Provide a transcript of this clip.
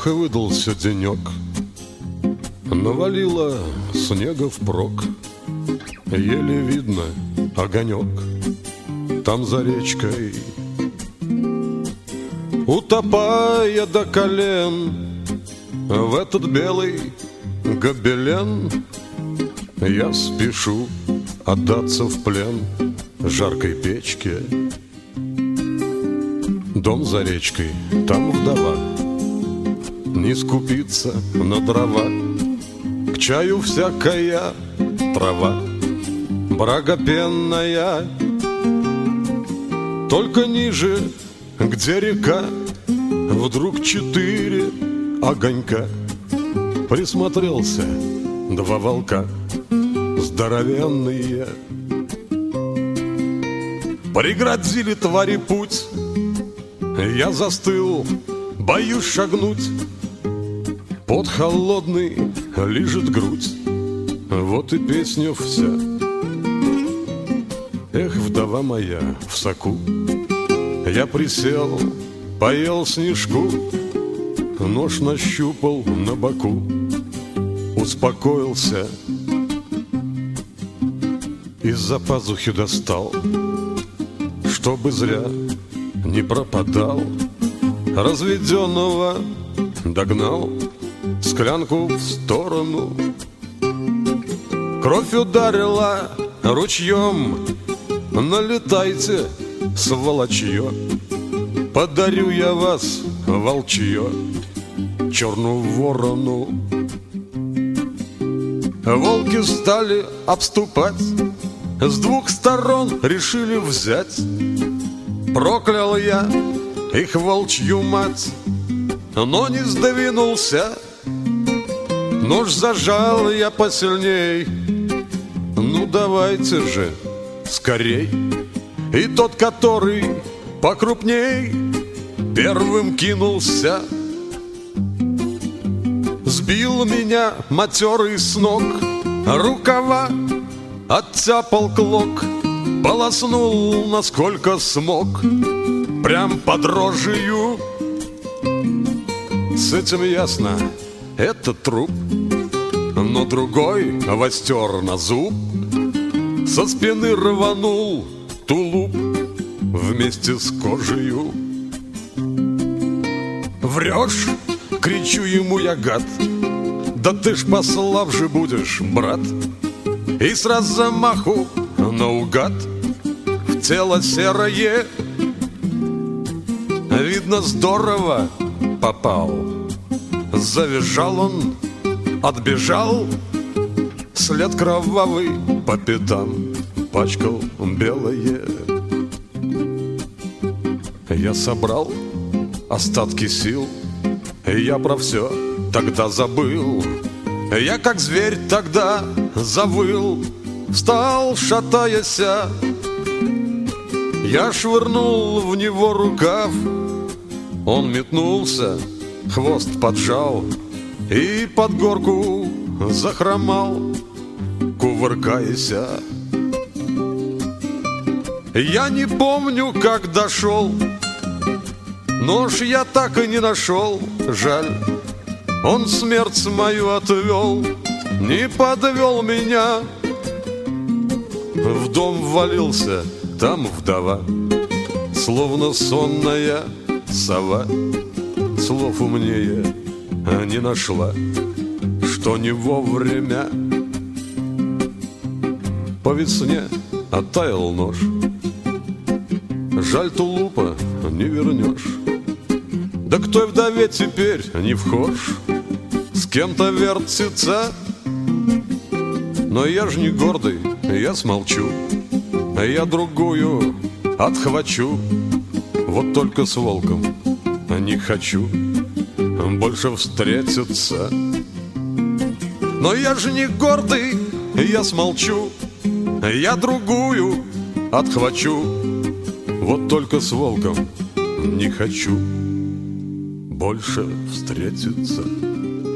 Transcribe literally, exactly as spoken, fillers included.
Ох, и выдался денек. Навалило снега впрок, еле видно огонек там за речкой. Утопая до колен в этот белый гобелен, я спешу отдаться в плен жаркой печке. Дом за речкой, там вдова не скупится на дрова. К чаю всякая трава, брага пенная. Только ниже, где река, вдруг четыре огонька. Присмотрелся, два волка здоровенные. Преградили твари путь, я застыл, боюсь шагнуть. Пот холодный лижет грудь, вот и песня вся. Эх, вдова моя в соку, я присел, поел снежку, нож нащупал на боку, успокоился, из-за пазухи достал, чтобы зря не пропадал. Разведенного догнал, склянку в сторону. Кровь ударила ручьем, налетайте, сволочье. Подарю я вас, волчье, черную ворону. Волки стали обступать, с двух сторон решили взять. Проклял я их волчью мать, но не сдвинулся. Нож зажал я посильней. Ну давайте же скорей. И тот, который покрупней, первым кинулся. Сбил меня матерый с ног, рукава оттяпал клок, полоснул насколько смог, прям под рожью. С этим ясно, это труп, но другой востер на зуб, со спины рванул тулуп вместе с кожею. Врешь, кричу ему я, гад, да ты ж послабже будешь, брат. И с размаху наугад в тело серое, видно, здорово попал. Завизжал он, отбежал, след кровавый по пятам пачкал белое. Я собрал остатки сил, я про все тогда забыл. Я как зверь тогда завыл, встал, шатаясь. Я швырнул в него рукав, он метнулся, хвост поджал и под горку захромал, кувыркаясь. Я не помню, как дошел, нож я так и не нашел, жаль. Он смерть мою отвел, не подвел меня. В дом ввалился, там вдова, словно сонная сова. Слов умнее не нашла, что не вовремя. По весне оттаял нож, жаль, тулупа не вернешь. Да к той вдове теперь не вхож, с кем-то вертится. Но я ж не гордый, я смолчу, я другую отхвачу. Вот только с волком не хочу больше встретиться. Но я же не гордый, я смолчу, я другую отхвачу. Вот только с волком не хочу больше встретиться.